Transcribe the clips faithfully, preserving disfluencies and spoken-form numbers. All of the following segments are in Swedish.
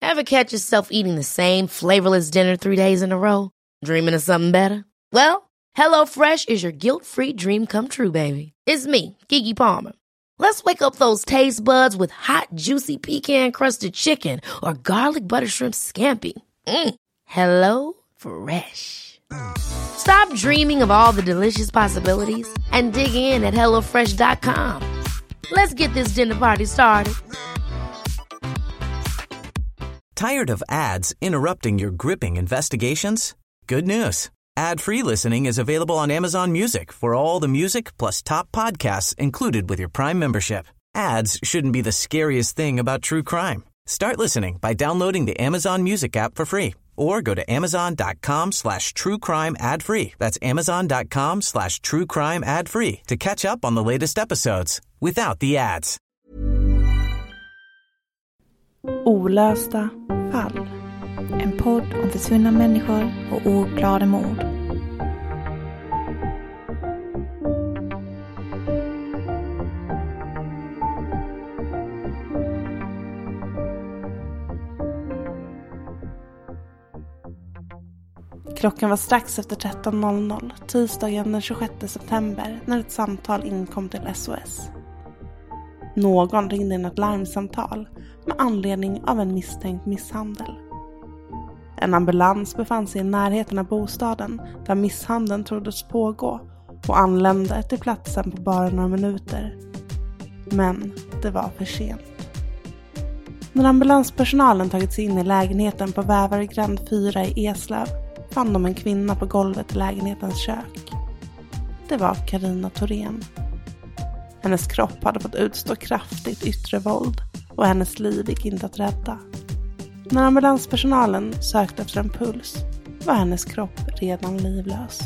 Ever catch yourself eating the same flavorless dinner three days in a row? Dreaming of something better? Well, HelloFresh is your guilt-free dream come true, baby. It's me, Keke Palmer. Let's wake up those taste buds with hot, juicy pecan-crusted chicken or garlic butter shrimp scampi. Mm. Hello Fresh. Stop dreaming of all the delicious possibilities and dig in at hello fresh dot com. Let's get this dinner party started. Tired of ads interrupting your gripping investigations? Good news. Ad-free listening is available on Amazon Music for all the music plus top podcasts included with your Prime membership. Ads shouldn't be the scariest thing about true crime. Start listening by downloading the Amazon Music app for free or go to amazon.com slash true crime ad free. That's amazon.com slash true crime ad free to catch up on the latest episodes without the ads. Olösta fall. En podd om försvunna människor och ouppklarade mord. Klockan var strax efter tretton noll noll, tisdagen den tjugosjätte september, när ett samtal inkom till S O S. Någon ringde in ett larmsamtal med anledning av en misstänkt misshandel. En ambulans befann sig i närheten av bostaden där misshandeln troddes pågå och anlände till platsen på bara några minuter. Men det var för sent. När ambulanspersonalen tagit sig in i lägenheten på Vävergränd fyra i Eslöv fann de en kvinna på golvet i lägenhetens kök. Det var Carina Thorén. Hennes kropp hade fått utstå kraftigt yttre våld och hennes liv gick inte att rädda. När ambulanspersonalen sökte efter en puls var hennes kropp redan livlös.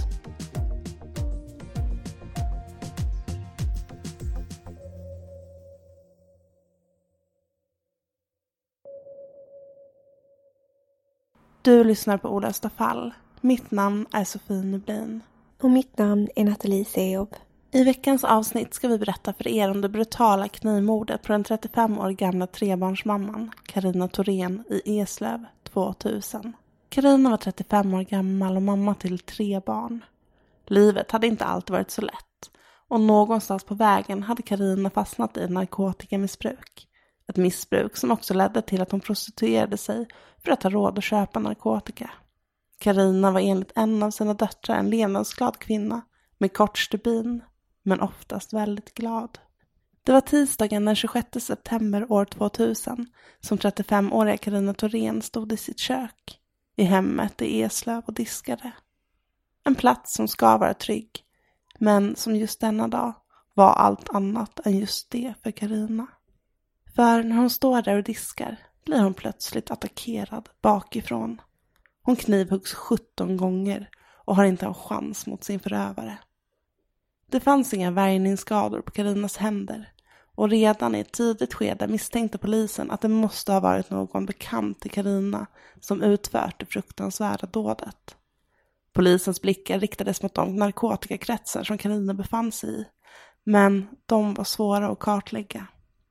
Du lyssnar på Olösta fall. Mitt namn är Sofie Nublin. Och mitt namn är Nathalie Seob. I veckans avsnitt ska vi berätta för er om det brutala knivmordet på den trettiofem år gamla trebarnsmamman Carina Thorén i Eslöv tvåtusen. Carina var trettiofem år gammal och mamma till tre barn. Livet hade inte alltid varit så lätt och någonstans på vägen hade Carina fastnat i narkotikamissbruk. Ett missbruk som också ledde till att hon prostituerade sig för att ha råd att köpa narkotika. Carina var enligt en av sina döttrar en levnadsglad kvinna med kort stubin, men oftast väldigt glad. Det var tisdagen den tjugosjätte september år tvåtusen som trettiofemåriga Carina Thorén stod i sitt kök, i hemmet i Eslöv och diskade. En plats som ska vara trygg, men som just denna dag var allt annat än just det för Carina. För när hon står där och diskar blir hon plötsligt attackerad bakifrån. Hon knivhuggs sjutton gånger och har inte en chans mot sin förövare. Det fanns inga värjningsskador på Carinas händer och redan i ett tidigt skede misstänkte polisen att det måste ha varit någon bekant till Carina som utfört det fruktansvärda dådet. Polisens blickar riktades mot de narkotikakretsar som Carina befann sig i, men de var svåra att kartlägga.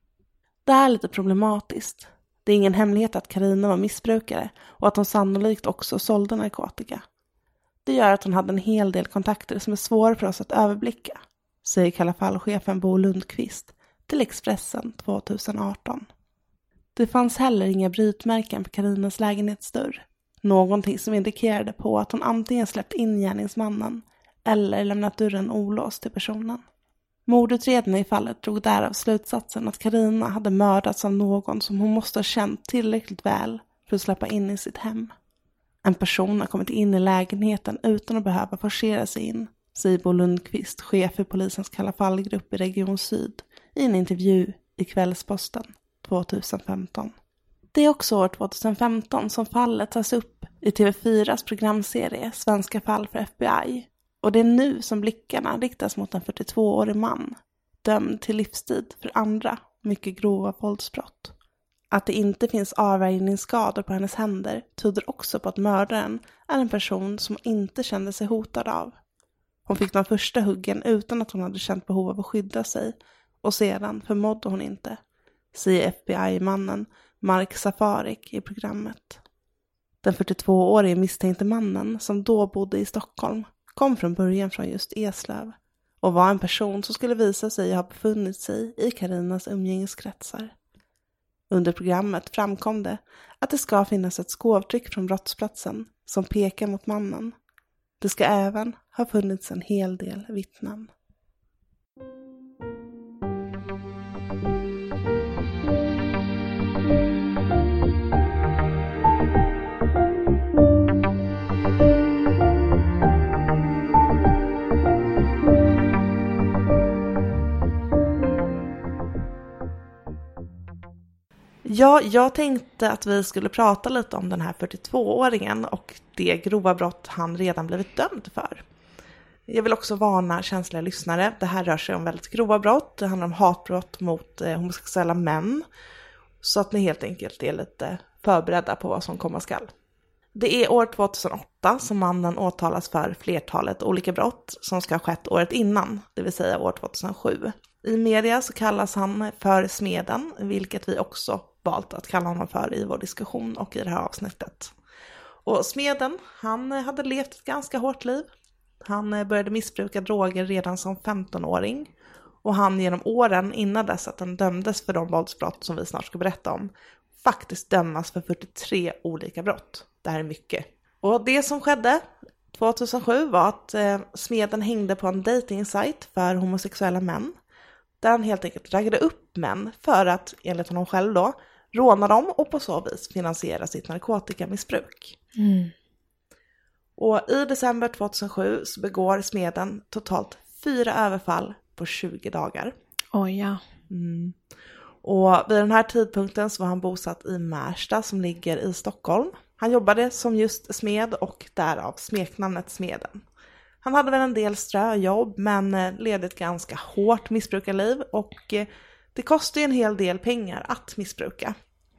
Det är lite problematiskt. Det är ingen hemlighet att Carina var missbrukare och att hon sannolikt också sålde narkotika. Det gör att hon hade en hel del kontakter som är svåra för oss att överblicka, säger Kalla fall-chefen Bo Lundqvist till Expressen tjugoarton. Det fanns heller inga brytmärken på Carinas lägenhetsdörr. Någonting som indikerade på att hon antingen släppt in gärningsmannen eller lämnat dörren olåst till personen. Mordutredarna i fallet drog därav slutsatsen att Carina hade mördats av någon som hon måste ha känt tillräckligt väl för att släppa in i sitt hem. En person har kommit in i lägenheten utan att behöva forcera sig in, säger Bo Lundqvist, chef för polisens Kalla fallgrupp i Region Syd, i en intervju i Kvällsposten tjugohundrafemton. Det är också år tjugohundrafemton som fallet tas upp i T V fyras programserie Svenska fall för F B I. Och det är nu som blickarna riktas mot en fyrtiotvåårig man, dömd till livstid för andra mycket grova våldsbrott. Att det inte finns avvärjningsskador på hennes händer tyder också på att mördaren är en person som inte kände sig hotad av. Hon fick de första huggen utan att hon hade känt behov av att skydda sig och sedan förmådde hon inte, säger F B I-mannen Mark Safarik, i programmet. Den fyrtiotvåårige misstänkte mannen som då bodde i Stockholm kom från början från just Eslöv och var en person som skulle visa sig ha befunnit sig i Karinas umgängeskretsar. Under programmet framkom det att det ska finnas ett skåvtryck från brottsplatsen som pekar mot mannen. Det ska även ha funnits en hel del vittnen. Ja, jag tänkte att vi skulle prata lite om den här fyrtiotvååringen och det grova brott han redan blivit dömd för. Jag vill också varna känsliga lyssnare. Det här rör sig om väldigt grova brott. Det handlar om hatbrott mot eh, homosexuella män. Så att ni helt enkelt är lite förberedda på vad som komma skall. Det är år tvåtusenåtta som mannen åtalas för flertalet olika brott som ska ha skett året innan, det vill säga år tvåtusensju. I media så kallas han för Smeden, vilket vi också valt att kalla honom för i vår diskussion och i det här avsnittet. Och Smeden, han hade levt ett ganska hårt liv. Han började missbruka droger redan som femtonåring. Och han genom åren innan dess att han dömdes för de våldsbrott som vi snart ska berätta om faktiskt dömas för fyrtiotre olika brott. Det här är mycket. Och det som skedde tvåtusensju var att eh, Smeden hängde på en dating-sajt för homosexuella män. Där han helt enkelt raggade upp män för att, enligt honom själv då, råna dem och på så vis finansiera sitt narkotikamissbruk. Mm. Och i december tvåtusensju så begår Smeden totalt fyra överfall på tjugo dagar. Oj, ja. Mm. Och vid den här tidpunkten så var han bosatt i Märsta som ligger i Stockholm. Han jobbade som just smed och därav smeknamnet Smeden. Han hade väl en del ströjobb men ledde ett ganska hårt missbrukarliv och det kostade en hel del pengar att missbruka.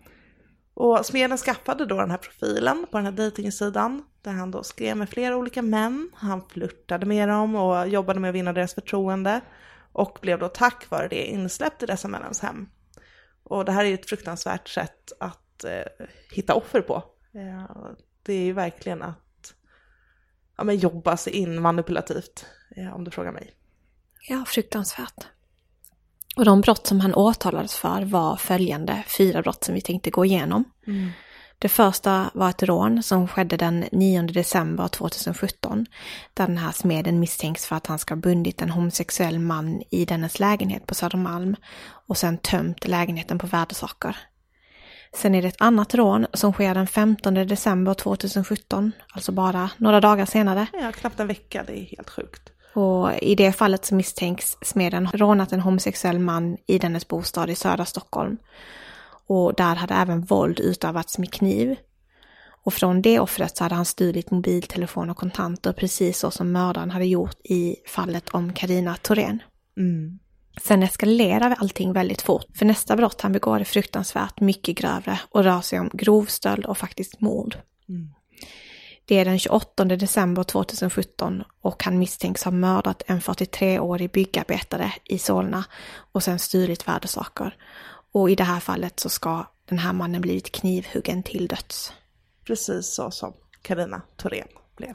Och Smeden skaffade då den här profilen på den här dejtingsidan där han då skrev med flera olika män. Han flirtade med dem och jobbade med att vinna deras förtroende och blev då tack vare det insläppt i dessa männens hem. Och det här är ju ett fruktansvärt sätt att eh, hitta offer på. Eh, det är ju verkligen att ja, men jobba sig in manipulativt, eh, om du frågar mig. Ja, fruktansvärt. Och de brott som han åtalades för var följande fyra brott som vi tänkte gå igenom. Mm. Det första var ett rån som skedde den nionde december tvåtusensjutton. Där den här Smeden misstänks för att han ska ha bundit en homosexuell man i dennes lägenhet på Södermalm och sen tömt lägenheten på värdesaker. Sen är det ett annat rån som sker den femtonde december tvåtusensjutton, alltså bara några dagar senare. Ja, knappt en vecka, det är helt sjukt. Och i det fallet så misstänks Smeden ha rånat en homosexuell man i dennes bostad i södra Stockholm. Och där hade även våld utövats med kniv. Och från det offret så hade han stulit mobiltelefon och kontanter precis så som mördaren hade gjort i fallet om Carina Thorén. Mm. Sen eskalerar allting väldigt fort. För nästa brott han begår är fruktansvärt mycket grövre och rör sig om grovstöld och faktiskt mord. Mm. Det är den tjugoåttonde december tvåtusensjutton och han misstänks ha mördat en fyrtiotreårig byggarbetare i Solna och sen stulit värdesaker. Och i det här fallet så ska den här mannen blivit knivhuggen till döds. Precis så som Carina Thorén blev.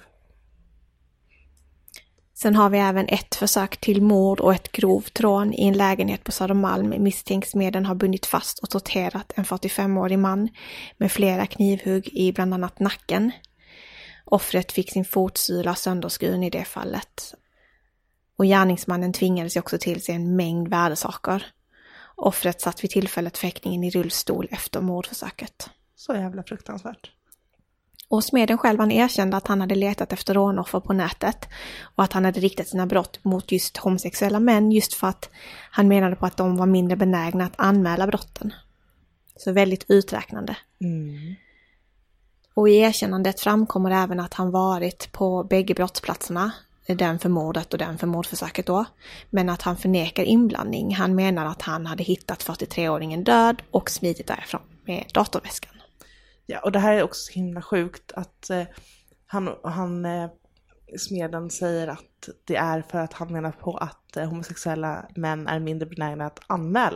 Sen har vi även ett försök till mord och ett grovt rån i en lägenhet på Södermalm. Misstänks Smeden har bundit fast och torterat en fyrtiofemårig man med flera knivhugg i bland annat nacken. Offret fick sin fotsula sönderskuren i det fallet. Och gärningsmannen tvingades också till sig en mängd värdesaker. Offret satt vid tillfället fäktningen i rullstol efter mordförsöket. Så jävla fruktansvärt. Och Smeden själv han erkände att han hade letat efter rånoffer på nätet och att han hade riktat sina brott mot just homosexuella män just för att han menade på att de var mindre benägna att anmäla brotten. Så väldigt uträknande. Mm. Och i erkännandet framkommer även att han varit på bägge brottsplatserna, den för mordet och den för mordförsöket då, men att han förnekar inblandning. Han menar att han hade hittat fyrtiotreåringen död och smitit därifrån med datorväskan. Ja, och det här är också så himla sjukt att eh, han, han eh, Smeden säger att det är för att han menar på att eh, homosexuella män är mindre benägna att anmäla.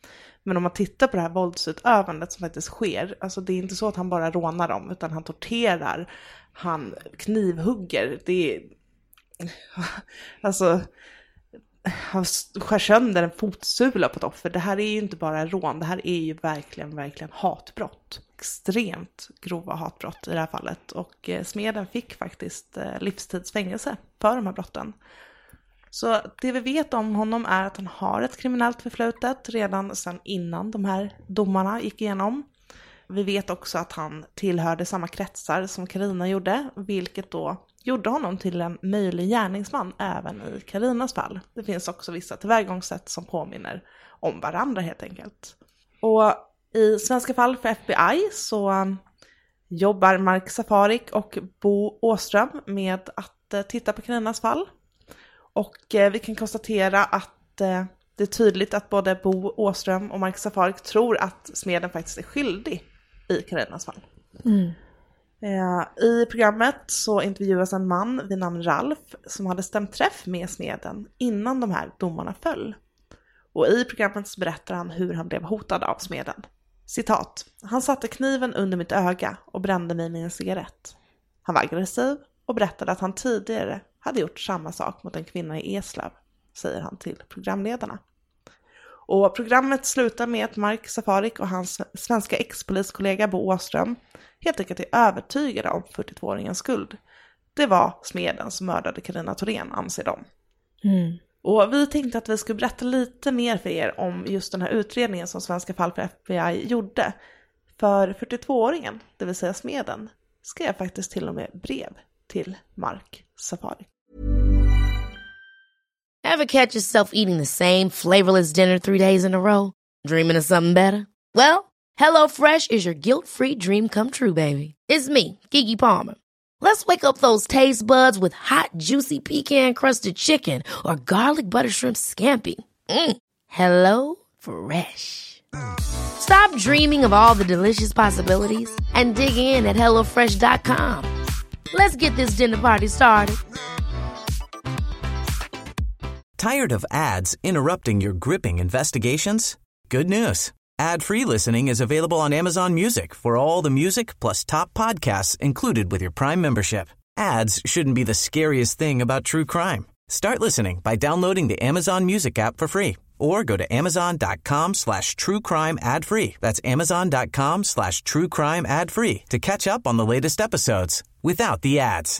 Men om man tittar på det här våldsutövandet som faktiskt sker, alltså det är inte så att han bara rånar dem, utan han torterar, han knivhugger, det är, alltså, han skär sönder en fotsula på ett offer. Det här är ju inte bara rån, det här är ju verkligen, verkligen hatbrott. Extremt grova hatbrott i det här fallet. Och eh, smeden fick faktiskt eh, livstidsfängelse för de här brotten. Så det vi vet om honom är att han har ett kriminellt förflutet redan sedan innan de här domarna gick igenom. Vi vet också att han tillhörde samma kretsar som Carina gjorde, vilket då gjorde honom till en möjlig gärningsman även i Carinas fall. Det finns också vissa tillvägagångssätt som påminner om varandra helt enkelt. Och i Svenska fall för F B I så jobbar Mark Safarik och Bo Åström med att titta på Carinas fall. Och vi kan konstatera att det är tydligt att både Bo Åström och Mark Safarik tror att smeden faktiskt är skyldig i Carinas fall. Mm. I programmet så intervjuas en man vid namn Ralf som hade stämt träff med smeden innan de här domarna föll. Och i programmet så berättar han hur han blev hotad av smeden. Citat: han satte kniven under mitt öga och brände mig med en cigarett. Han var aggressiv och berättade att han tidigare hade gjort samma sak mot en kvinna i Eslöv, säger han till programledarna. Och programmet slutar med att Mark Safarik och hans svenska ex-poliskollega Bo Åström helt enkelt är övertygade om fyrtiotvååringens skuld. Det var smeden som mördade Carina Thorén, anser de. Mm. Och vi tänkte att vi skulle berätta lite mer för er om just den här utredningen som Svenska fall för F B I gjorde. För fyrtiotvååringen, det vill säga smeden, skrev faktiskt till och med brev till Mark Safarik. Ever catch yourself eating the same flavorless dinner three days in a row? Dreaming of something better? Well, HelloFresh is your guilt-free dream come true, baby. It's me, Keke Palmer. Let's wake up those taste buds with hot, juicy pecan-crusted chicken or garlic butter shrimp scampi. Mm. Hello Fresh. Stop dreaming of all the delicious possibilities and dig in at hello fresh dot com. Let's get this dinner party started. Tired of ads interrupting your gripping investigations? Good news. Ad-free listening is available on Amazon Music for all the music plus top podcasts included with your Prime membership. Ads shouldn't be the scariest thing about true crime. Start listening by downloading the Amazon Music app for free or go to amazon.com slash true crime ad free. That's amazon.com slash true crime ad free to catch up on the latest episodes without the ads.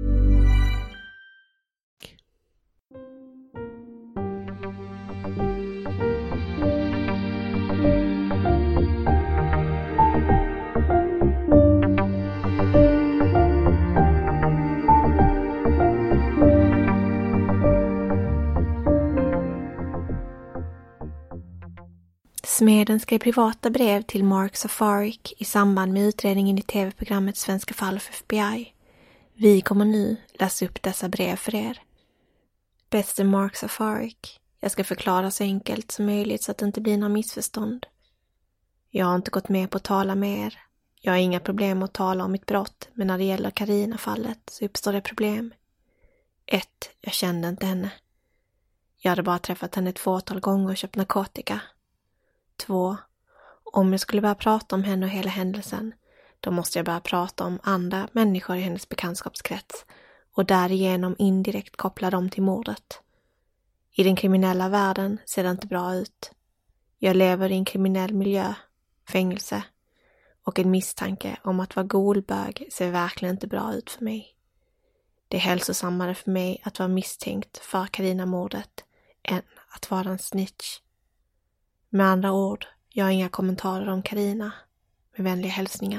Smeden skrev privata brev till Mark Safarik i samband med utredningen i tv-programmet Svenska fall för F B I. Vi kommer nu läsa upp dessa brev för er. Bäste Mark Safarik, jag ska förklara så enkelt som möjligt så att det inte blir några missförstånd. Jag har inte gått med på att tala med er. Jag har inga problem att tala om mitt brott, men när det gäller Carina-fallet så uppstår det problem. ett. Jag kände inte henne. Jag hade bara träffat henne ett fåtal gånger och köpt narkotika. två. Om jag skulle börja prata om henne och hela händelsen, då måste jag börja prata om andra människor i hennes bekantskapskrets och därigenom indirekt koppla dem till mordet. I den kriminella världen ser det inte bra ut. Jag lever i en kriminell miljö, fängelse, och en misstanke om att vara golbög ser verkligen inte bra ut för mig. Det är hälsosammare för mig att vara misstänkt för Carina-mordet än att vara en snitch. Med andra ord, jag har inga kommentarer om Carina. Med vänliga hälsningar.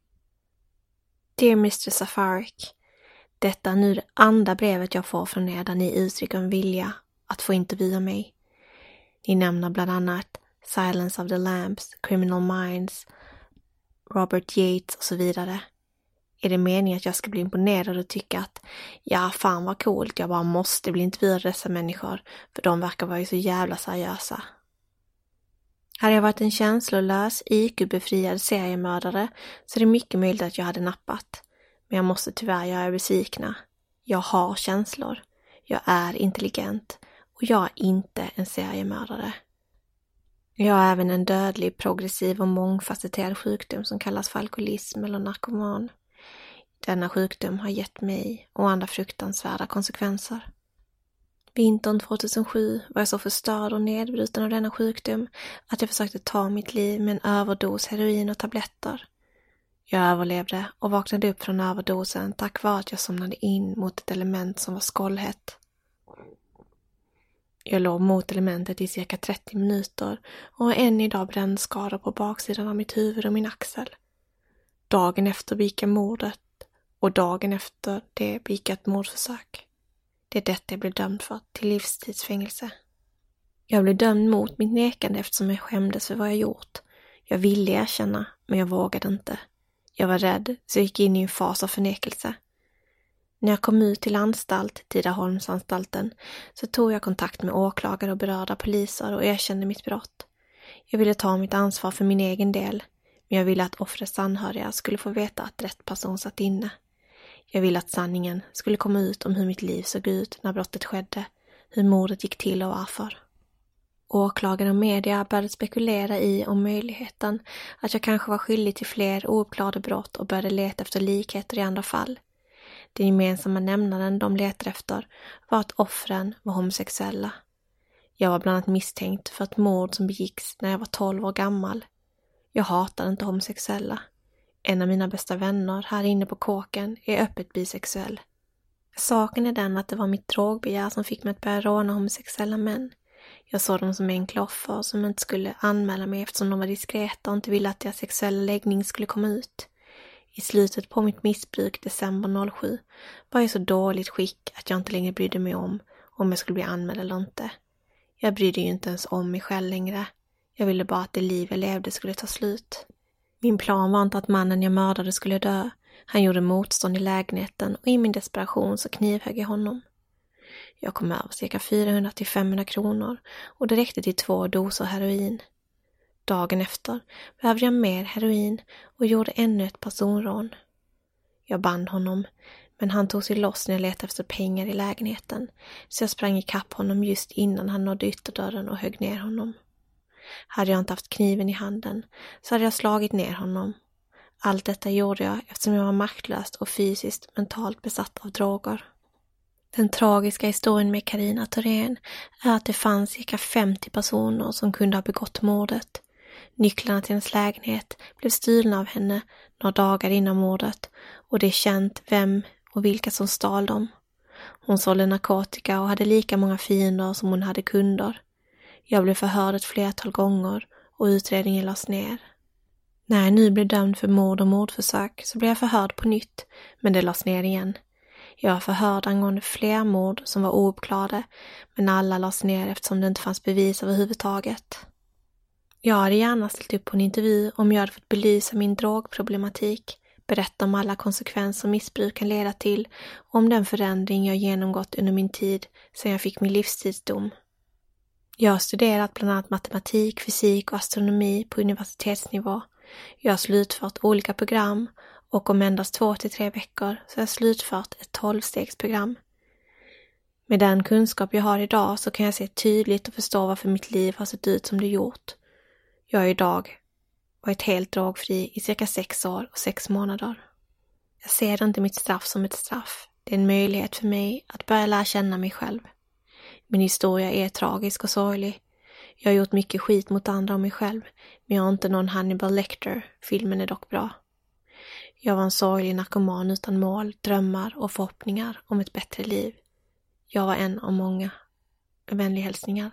Dear mister Safarik, detta är nu det andra brevet jag får från er där ni uttrycker en vilja att få intervjua mig. Ni nämner bland annat Silence of the Lambs, Criminal Minds, Robert Yates och så vidare. Är det meningen att jag ska bli imponerad och tycka att ja, fan vad coolt, jag bara måste bli intervjuad dessa människor för de verkar vara så jävla seriösa. Hade jag varit en känslolös, I Q-befriad seriemördare så är det mycket möjligt att jag hade nappat. Men jag måste tyvärr göra er besvikna. Jag har känslor. Jag är intelligent. Och jag är inte en seriemördare. Jag har även en dödlig, progressiv och mångfacetterad sjukdom som kallas för alkoholism eller narkoman. Denna sjukdom har gett mig och andra fruktansvärda konsekvenser. Vintern tjugohundrasju var jag så förstörd och nedbruten av denna sjukdom att jag försökte ta mitt liv med en överdos heroin och tabletter. Jag överlevde och vaknade upp från överdosen tack vare att jag somnade in mot ett element som var skållhett. Jag låg mot elementet i cirka trettio minuter och har än idag brännskador på baksidan av mitt huvud och min axel. Dagen efter begick jag mordet och dagen efter det begick jag ett mordförsök. Det är detta jag blev dömd för, till livstidsfängelse. Jag blev dömd mot mitt nekande eftersom jag skämdes för vad jag gjort. Jag ville erkänna, men jag vågade inte. Jag var rädd, så jag gick in i en fas av förnekelse. När jag kom ut till anstalt, Tidaholmsanstalten, så tog jag kontakt med åklagare och berörda poliser och erkände mitt brott. Jag ville ta mitt ansvar för min egen del, men jag ville att offrets anhöriga skulle få veta att rätt person satt inne. Jag ville att sanningen skulle komma ut om hur mitt liv såg ut när brottet skedde, hur mordet gick till och varför. Åklagare och media började spekulera i om möjligheten att jag kanske var skyldig till fler ouppklarade brott och började leta efter likheter i andra fall. Den gemensamma nämnaren de letade efter var att offren var homosexuella. Jag var bland annat misstänkt för ett mord som begicks när jag var tolv år gammal. Jag hatade inte homosexuella. En av mina bästa vänner här inne på kåken är öppet bisexuell. Saken är den att det var mitt drogbegär som fick mig att börja råna homosexuella män. Jag såg dem som enkla offer som inte skulle anmäla mig eftersom de var diskreta och inte ville att deras sexuella läggning skulle komma ut. I slutet på mitt missbruk december noll sju var jag så dåligt skick att jag inte längre brydde mig om om jag skulle bli anmäld eller inte. Jag brydde ju inte ens om mig själv längre. Jag ville bara att det liv jag levde skulle ta slut. Min plan var inte att mannen jag mördade skulle dö. Han gjorde motstånd i lägenheten och i min desperation så knivhögg jag honom. Jag kom över cirka fyrahundra till femhundra kronor och det räckte till två doser heroin. Dagen efter behövde jag mer heroin och gjorde ännu ett personrån. Jag band honom, men han tog sig loss när jag letade efter pengar i lägenheten, så jag sprang ikapp honom just innan han nådde ytterdörren och högg ner honom. Hade jag inte haft kniven i handen så hade jag slagit ner honom. Allt detta gjorde jag eftersom jag var maktlöst och fysiskt mentalt besatt av droger. Den tragiska historien med Carina Thorén är att det fanns cirka femtio personer som kunde ha begått mordet. Nycklarna till hennes lägenhet blev stulna av henne några dagar innan mordet och det är känt vem och vilka som stal dem. Hon sålde narkotika och hade lika många fiender som hon hade kunder. Jag blev förhörd ett flertal gånger och utredningen lades ner. När jag nu blev dömd för mord och mordförsök så blev jag förhörd på nytt, men det lades ner igen. Jag var förhörd angående fler mord som var ouppklarade, men alla lades ner eftersom det inte fanns bevis överhuvudtaget. Jag hade gärna ställt upp på en intervju om jag hade fått belysa min drogproblematik, berätta om alla konsekvenser missbruk kan leda till och om den förändring jag genomgått under min tid sedan jag fick min livstidsdom. Jag har studerat bland annat matematik, fysik och astronomi på universitetsnivå. Jag har slutfört olika program och om endast två till tre veckor så har jag slutfört ett tolvstegsprogram. Med den kunskap jag har idag så kan jag se tydligt och förstå varför mitt liv har sett ut som det gjort. Jag har idag varit helt drogfri i cirka sex år och sex månader. Jag ser inte mitt straff som ett straff. Det är en möjlighet för mig att börja lära känna mig själv. Min historia är tragisk och sorglig. Jag har gjort mycket skit mot andra och mig själv, men jag har inte någon Hannibal Lecter. Filmen är dock bra. Jag var en sorglig narkoman utan mål, drömmar och förhoppningar om ett bättre liv. Jag var en av många. Vänliga hälsningar.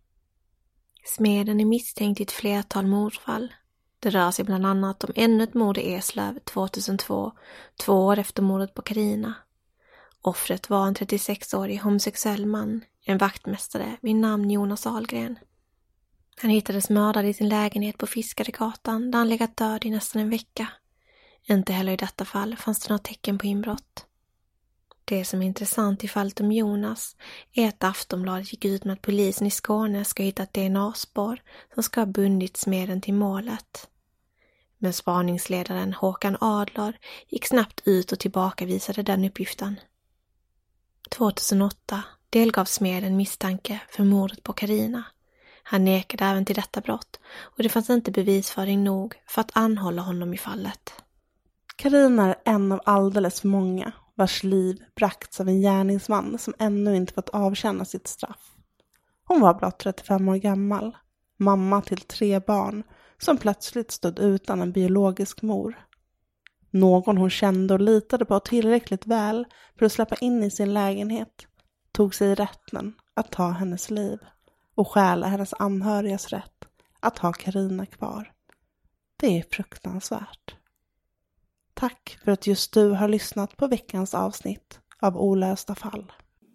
Smeden är misstänkt i ett flertal mordfall. Det rör sig bland annat om ännu ett mord i Eslöv tjugohundratvå, två år efter mordet på Carina. Offret var en trettiosexårig homosexuell man, en vaktmästare vid namn Jonas Ahlgren. Han hittades mördad i sin lägenhet på Fiskaregatan där han legat död i nästan en vecka. Inte heller i detta fall fanns det några tecken på inbrott. Det som är intressant i fallet om Jonas är att Aftonbladet gick ut med att polisen i Skåne ska hitta ett D N A-spår som ska ha bundit smeden till målet. Men spaningsledaren Håkan Adler gick snabbt ut och tillbakavisade den uppgiften. tjugohundraåtta delgav smeden misstanke för mordet på Carina. Han nekade även till detta brott och det fanns inte bevisföring nog för att anhålla honom i fallet. Carina är en av alldeles för många vars liv bragts av en gärningsman som ännu inte fått avtjäna sitt straff. Hon var blott trettiofem år gammal, mamma till tre barn som plötsligt stod utan en biologisk mor. Någon hon kände och litade på tillräckligt väl för att släppa in i sin lägenhet tog sig rätten att ta hennes liv och stjäla hennes anhörigas rätt att ha Carina kvar. Det är fruktansvärt. Tack för att just du har lyssnat på veckans avsnitt av Olösta fall.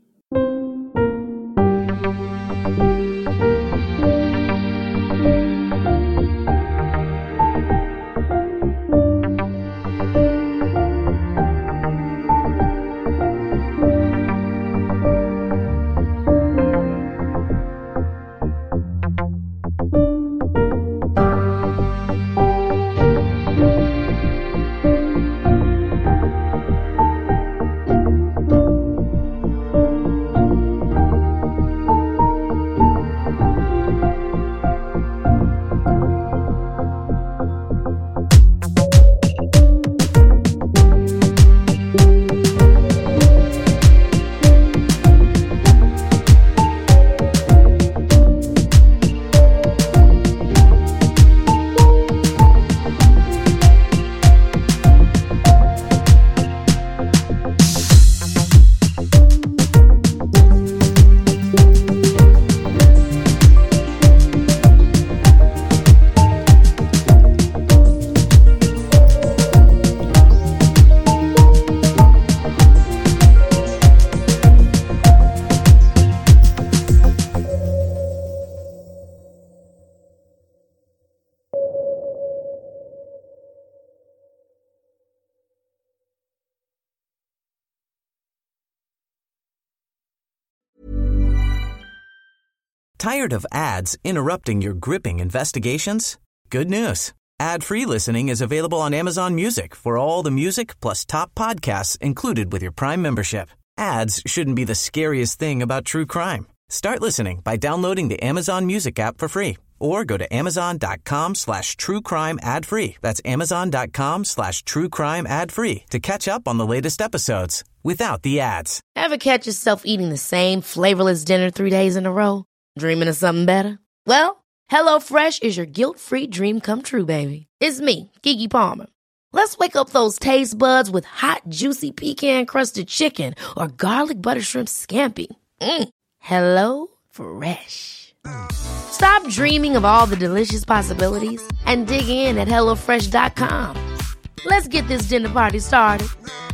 Tired of ads interrupting your gripping investigations? Good news. Ad-free listening is available on Amazon Music for all the music plus top podcasts included with your Prime membership. Ads shouldn't be the scariest thing about true crime. Start listening by downloading the Amazon Music app for free or go to amazon.com slash true crime ad free. That's amazon.com slash true crime ad free to catch up on the latest episodes without the ads. Ever catch yourself eating the same flavorless dinner three days in a row? Dreaming of something better? Well, HelloFresh is your guilt-free dream come true, baby. It's me, Keke Palmer. Let's wake up those taste buds with hot, juicy pecan-crusted chicken or garlic butter shrimp scampi. Mm. Hello Fresh. Stop dreaming of all the delicious possibilities and dig in at hello fresh dot com. Let's get this dinner party started.